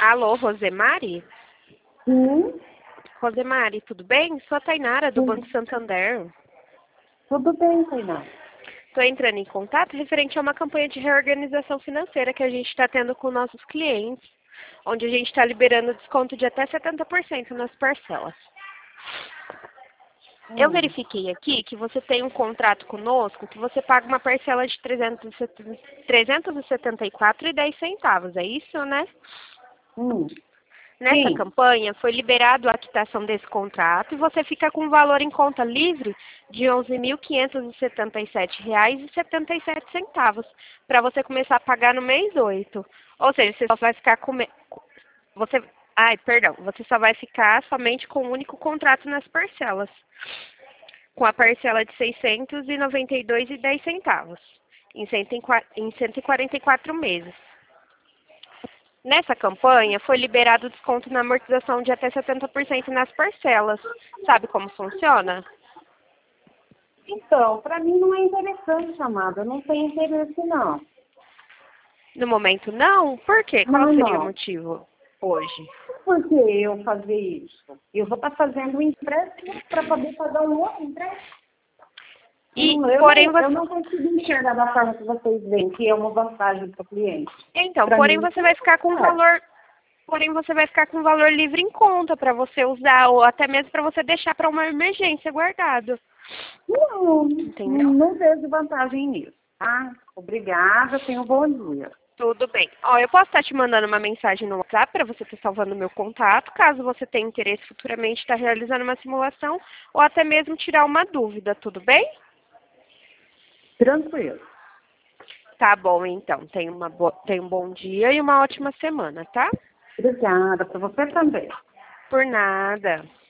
Alô, Rosemary? Sim, Rosemary, tudo bem? Sou a Tainara, do sim. Banco Santander. Tudo bem, Tainá. Estou entrando em contato referente a uma campanha de reorganização financeira que a gente está tendo com nossos clientes, onde a gente está liberando desconto de até 70% nas parcelas. Eu Hum. verifiquei aqui que você tem um contrato conosco que você paga uma parcela de 374,10 centavos, é isso, né? Hum. Nessa Sim. campanha, foi liberado a quitação desse contrato e você fica com um valor em conta livre de R$ 11.577,77 para você começar a pagar no mês 8. Ou seja, você só vai ficar com... Você... Ai, perdão. Você só vai ficar somente com um único contrato nas parcelas, com a parcela de R$ 692,10 em 144 meses. Nessa campanha, foi liberado desconto na amortização de até 70% nas parcelas. Sabe como funciona? Então, para mim não é interessante, amada. Eu não tenho interesse, não. No momento, não? Por quê? Qual Não, seria o não. motivo hoje? Por que eu fazer isso? Eu vou estar fazendo um empréstimo para poder pagar um outro empréstimo. E, Eu porém, não, você... eu não consigo enxergar da forma que vocês veem, que é uma vantagem para o cliente. Então, Para porém mim, você vai ficar com um é. valor... Porém, você vai ficar com um valor livre em conta para você usar, ou até mesmo para você deixar para uma emergência guardado. Não, Entendeu? não vejo vantagem nisso, tá? Obrigada, tenha um bom dia. Tudo bem. Ó, eu posso estar te mandando uma mensagem no WhatsApp para você estar salvando o meu contato, caso você tenha interesse futuramente em estar realizando uma simulação ou até mesmo tirar uma dúvida, tudo bem? Tranquilo. Tá bom, então. Tenha um bom dia e uma ótima semana, tá? Obrigada, para você também. Por nada.